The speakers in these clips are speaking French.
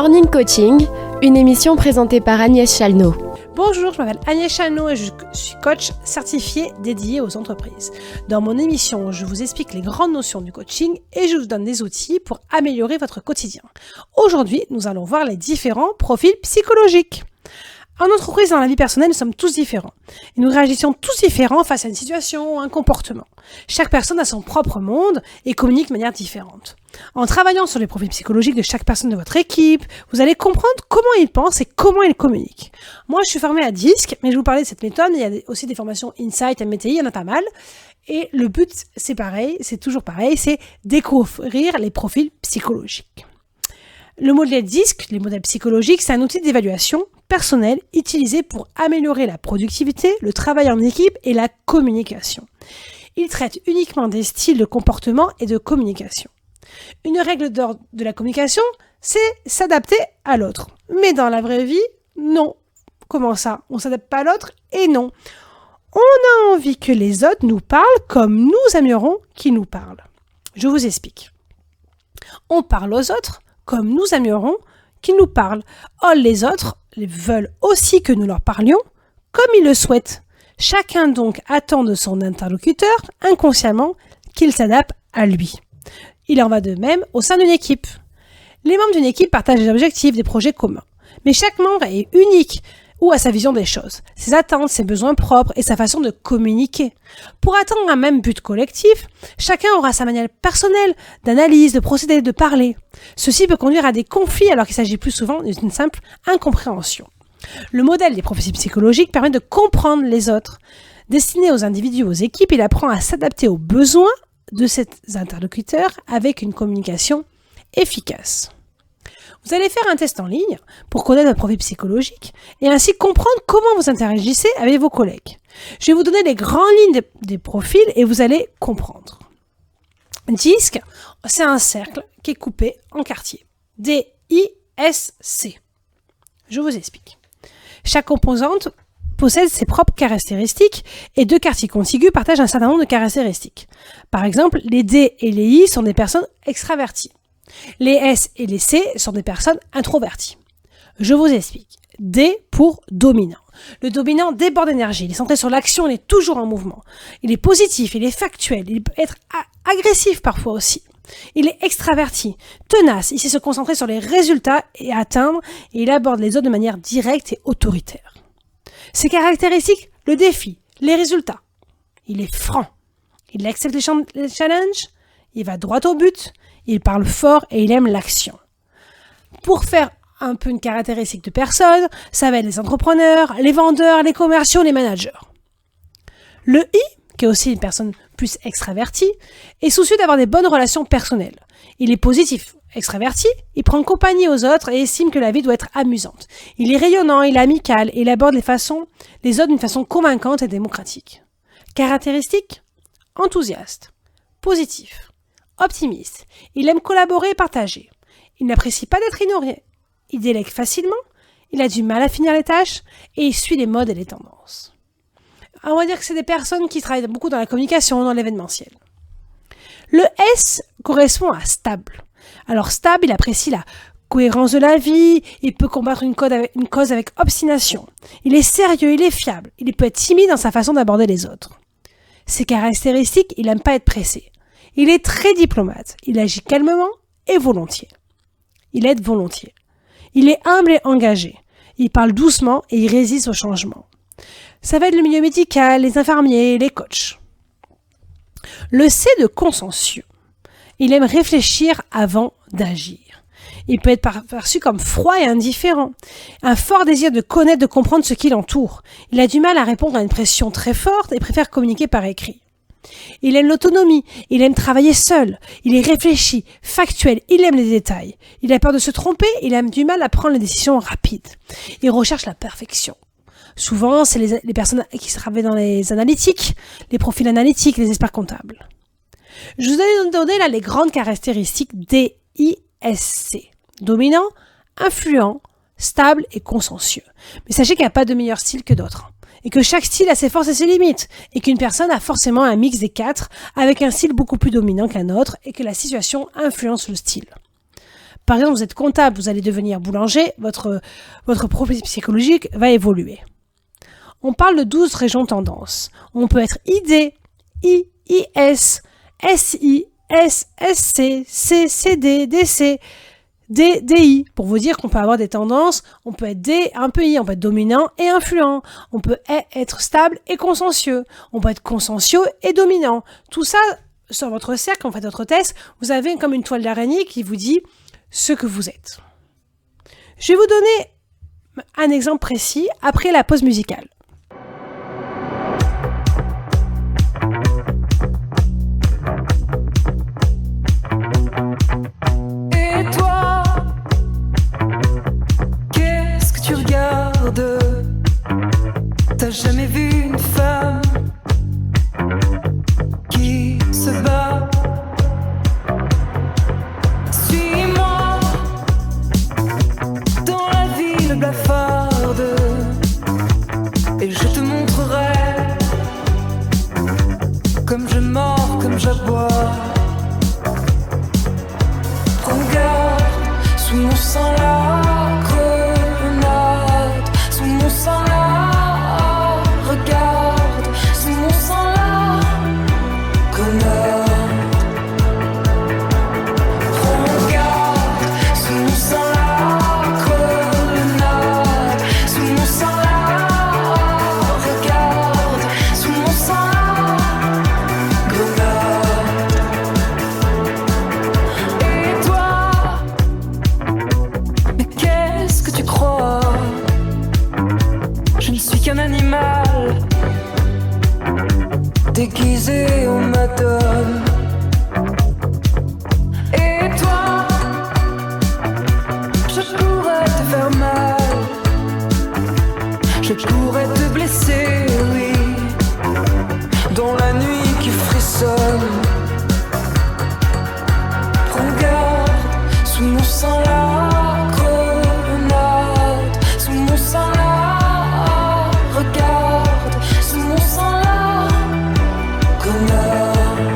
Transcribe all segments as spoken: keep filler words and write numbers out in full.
Morning Coaching, une émission présentée par Agnès Chalnot. Bonjour, je m'appelle Agnès Chalnot et je suis coach certifié dédié aux entreprises. Dans mon émission, je vous explique les grandes notions du coaching et je vous donne des outils pour améliorer votre quotidien. Aujourd'hui, nous allons voir les différents profils psychologiques. En entreprise, dans la vie personnelle, nous sommes tous différents. Et nous réagissons tous différents face à une situation ou un comportement. Chaque personne a son propre monde et communique de manière différente. En travaillant sur les profils psychologiques de chaque personne de votre équipe, vous allez comprendre comment ils pensent et comment ils communiquent. Moi, je suis formée à DISC, mais je vais vous parler de cette méthode. Il y a aussi des formations Insight, M B T I, il y en a pas mal. Et le but, c'est pareil, c'est toujours pareil, c'est découvrir les profils psychologiques. Le modèle DISC, les modèles psychologiques, c'est un outil d'évaluation personnel utilisé pour améliorer la productivité, le travail en équipe et la communication. Il traite uniquement des styles de comportement et de communication. Une règle d'ordre de la communication, c'est s'adapter à l'autre. Mais dans la vraie vie, non. Comment ça? On ne s'adapte pas à l'autre et non. On a envie que les autres nous parlent comme nous aimerions qu'ils nous parlent. Je vous explique. On parle aux autres comme nous aimerions qu'ils nous parlent. Or, les autres veulent aussi que nous leur parlions comme ils le souhaitent. Chacun donc attend de son interlocuteur inconsciemment qu'il s'adapte à lui. Il en va de même au sein d'une équipe. Les membres d'une équipe partagent des objectifs, des projets communs. Mais chaque membre est unique ou à sa vision des choses, ses attentes, ses besoins propres et sa façon de communiquer. Pour atteindre un même but collectif, chacun aura sa manière personnelle d'analyse, de procéder, de parler. Ceci peut conduire à des conflits alors qu'il s'agit plus souvent d'une simple incompréhension. Le modèle des profils psychologiques permet de comprendre les autres. Destiné aux individus, aux équipes, il apprend à s'adapter aux besoins de ses interlocuteurs avec une communication efficace. Vous allez faire un test en ligne pour connaître votre profil psychologique et ainsi comprendre comment vous interagissez avec vos collègues. Je vais vous donner les grandes lignes des, des profils et vous allez comprendre. DISC, c'est un cercle qui est coupé en quartiers. D I S C. Je vous explique. Chaque composante possède ses propres caractéristiques et deux quartiers contigus partagent un certain nombre de caractéristiques. Par exemple, les D et les I sont des personnes extraverties. Les S et les C sont des personnes introverties. Je vous explique. D pour dominant. Le dominant déborde d'énergie, il est centré sur l'action, il est toujours en mouvement. Il est positif, il est factuel, il peut être agressif parfois aussi. Il est extraverti, tenace, il sait se concentrer sur les résultats et atteindre, et il aborde les autres de manière directe et autoritaire. Ses caractéristiques, le défi, les résultats. Il est franc, il accepte les challenges, il va droit au but, il parle fort et il aime l'action. Pour faire un peu une caractéristique de personne, ça va être les entrepreneurs, les vendeurs, les commerciaux, les managers. Le I, qui est aussi une personne plus extravertie, est soucieux d'avoir des bonnes relations personnelles. Il est positif, extraverti, il prend compagnie aux autres et estime que la vie doit être amusante. Il est rayonnant, il est amical et il aborde les, façons, les autres d'une façon convaincante et démocratique. Caractéristiques, enthousiaste, positif, optimiste, il aime collaborer et partager. Il n'apprécie pas d'être ignoré. Il délègue facilement, il a du mal à finir les tâches et il suit les modes et les tendances. On va dire que c'est des personnes qui travaillent beaucoup dans la communication, dans l'événementiel. Le S correspond à stable. Alors stable, il apprécie la cohérence de la vie, il peut combattre une cause avec, une cause avec obstination. Il est sérieux, il est fiable, il peut être timide dans sa façon d'aborder les autres. Ses caractéristiques, il n'aime pas être pressé. Il est très diplomate, il agit calmement et volontiers. Il aide volontiers. Il est humble et engagé. Il parle doucement et il résiste au changement. Ça va être le milieu médical, les infirmiers, les coachs. Le C de consciencieux. Il aime réfléchir avant d'agir. Il peut être perçu comme froid et indifférent. Un fort désir de connaître, de comprendre ce qui l'entoure. Il a du mal à répondre à une pression très forte et préfère communiquer par écrit. Il aime l'autonomie, il aime travailler seul, il est réfléchi, factuel, il aime les détails. Il a peur de se tromper, il a du mal à prendre les décisions rapides. Il recherche la perfection. Souvent, c'est les, les personnes qui travaillent dans les analytiques, les profils analytiques, les experts comptables. Je vous ai donné là les grandes caractéristiques D I S C. Dominant, influent, stable et consciencieux. Mais sachez qu'il n'y a pas de meilleur style que d'autres. Et que chaque style a ses forces et ses limites. Et qu'une personne a forcément un mix des quatre, avec un style beaucoup plus dominant qu'un autre, et que la situation influence le style. par exemple, vous êtes comptable, vous allez devenir boulanger, votre, votre profil psychologique va évoluer. On parle de douze régions tendances. On peut être I D, I, I S, S I, S, S C, C, C D, D C, D, D I. Pour vous dire qu'on peut avoir des tendances, on peut être D, un peu I, on peut être dominant et influent. On peut être stable et consciencieux. On peut être consciencieux et dominant. Tout ça, sur votre cercle, quand vous faites votre test, vous avez comme une toile d'araignée qui vous dit ce que vous êtes. Je vais vous donner un exemple précis après la pause musicale. T'as jamais vu une femme qui se bat? Suis-moi dans la ville blafarde et je te montrerai comme je mords, comme j'aboie. Prends garde, sous mon sang la grenade, sous mon sang la regarde, sous mon sang la grenade. Prends garde, sous mon sang la grenade, sous mon sang la regarde, sous mon sang la grenade. Et toi, mais qu'est-ce que tu crois? Je ne suis qu'un animal déguisé en madone. Et toi, je pourrais te faire mal, je pourrais te blesser, oui, dans la nuit qui frissonne. Prends garde, sous mon sang la grenade, sous mon sang la regarde, sous mon sang la grenade.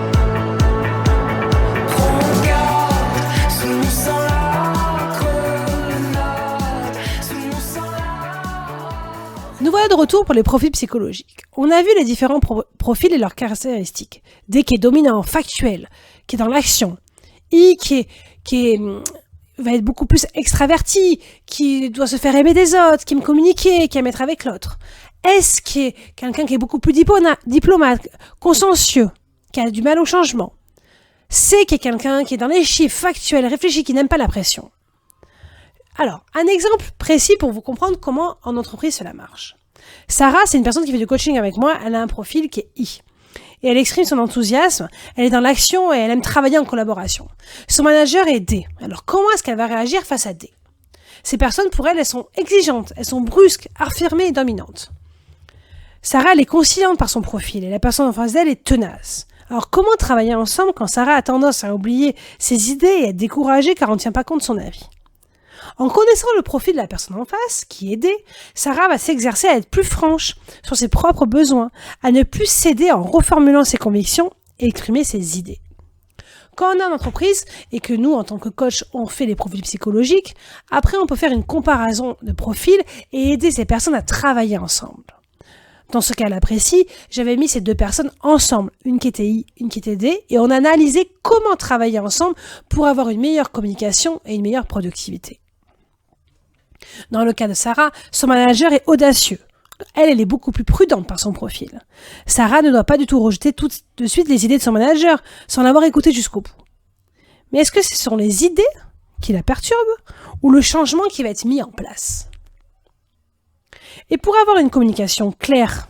Prends garde, sous mon sang la grenade, sous mon sang la... Nous voilà de retour pour les profils psychologiques. On a vu les différents pro- profils et leurs caractéristiques. D qui est dominant, factuel, qui est dans l'action. I qui est, qui est, va être beaucoup plus extraverti, qui doit se faire aimer des autres, qui aime communiquer, qui aime être avec l'autre. S qui est quelqu'un qui est beaucoup plus diploma- diplomate, consciencieux, qui a du mal au changement. C qui est quelqu'un qui est dans les chiffres, factuel, réfléchi, qui n'aime pas la pression. Alors, un exemple précis pour vous comprendre comment en entreprise cela marche. Sarah, c'est une personne qui fait du coaching avec moi, elle a un profil qui est I. Et elle exprime son enthousiasme, elle est dans l'action et elle aime travailler en collaboration. Son manager est D. Alors comment est-ce qu'elle va réagir face à D? Ces personnes, pour elle, elles sont exigeantes, elles sont brusques, affirmées et dominantes. Sarah, elle est conciliante par son profil et la personne en face d'elle est tenace. Alors comment travailler ensemble quand Sarah a tendance à oublier ses idées et à être découragée car on ne tient pas compte de son avis? En connaissant le profil de la personne en face, qui est D, Sarah va s'exercer à être plus franche sur ses propres besoins, à ne plus céder en reformulant ses convictions et exprimer ses idées. Quand on est en entreprise et que nous, en tant que coach, on fait les profils psychologiques, après on peut faire une comparaison de profils et aider ces personnes à travailler ensemble. Dans ce cas-là précis, j'avais mis ces deux personnes ensemble, une qui était I, une qui était D, et on a analysé comment travailler ensemble pour avoir une meilleure communication et une meilleure productivité. Dans le cas de Sarah, son manager est audacieux. Elle, elle est beaucoup plus prudente par son profil. Sarah ne doit pas du tout rejeter tout de suite les idées de son manager sans l'avoir écouté jusqu'au bout. Mais est-ce que ce sont les idées qui la perturbent ou le changement qui va être mis en place? Et pour avoir une communication claire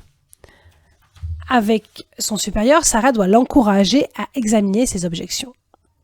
avec son supérieur, Sarah doit l'encourager à examiner ses objections.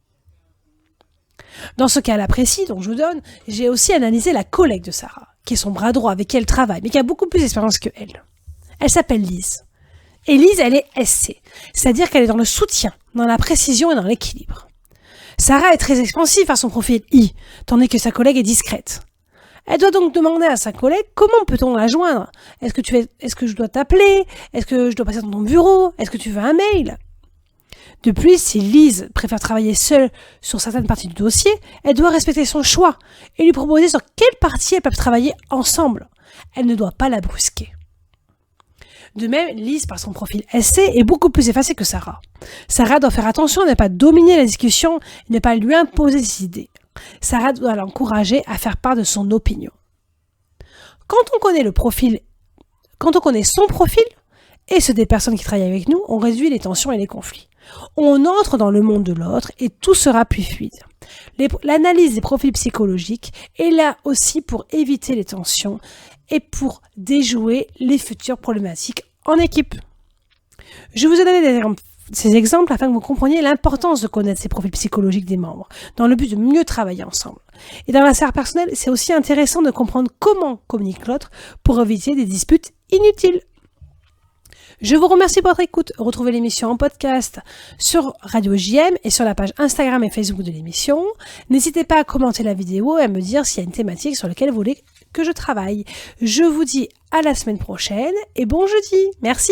Dans ce cas-là précis dont je vous donne, j'ai aussi analysé la collègue de Sarah, qui est son bras droit avec qui elle travaille, mais qui a beaucoup plus d'expérience que elle. Elle s'appelle Lise. Et Lise, elle est S C, c'est-à-dire qu'elle est dans le soutien, dans la précision et dans l'équilibre. Sarah est très expansive à son profil I, tandis que sa collègue est discrète. Elle doit donc demander à sa collègue comment peut-on la joindre. Est-ce que tu es, est-ce que je dois t'appeler? Est-ce que je dois passer dans ton bureau? Est-ce que tu veux un mail? De plus, si Lise préfère travailler seule sur certaines parties du dossier, elle doit respecter son choix et lui proposer sur quelle partie elles peuvent travailler ensemble. Elle ne doit pas la brusquer. De même, Lise, par son profil S C, est beaucoup plus effacée que Sarah. Sarah doit faire attention à ne pas dominer la discussion et ne pas lui imposer ses idées. Sarah doit l'encourager à faire part de son opinion. Quand on connaît le profil, quand on connaît son profil et ceux des personnes qui travaillent avec nous, on réduit les tensions et les conflits. On entre dans le monde de l'autre et tout sera plus fluide. Les, l'analyse des profils psychologiques est là aussi pour éviter les tensions et pour déjouer les futures problématiques en équipe. Je vous ai donné des, ces exemples afin que vous compreniez l'importance de connaître ces profils psychologiques des membres, dans le but de mieux travailler ensemble. Et dans la sphère personnelle, c'est aussi intéressant de comprendre comment communique l'autre pour éviter des disputes inutiles. Je vous remercie pour votre écoute. Retrouvez l'émission en podcast sur Radio J M et sur la page Instagram et Facebook de l'émission. N'hésitez pas à commenter la vidéo et à me dire s'il y a une thématique sur laquelle vous voulez que je travaille. Je vous dis à la semaine prochaine et bon jeudi. Merci.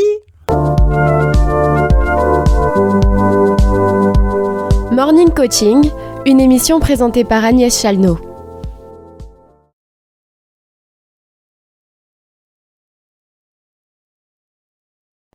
Morning Coaching, une émission présentée par Agnès Chalnot.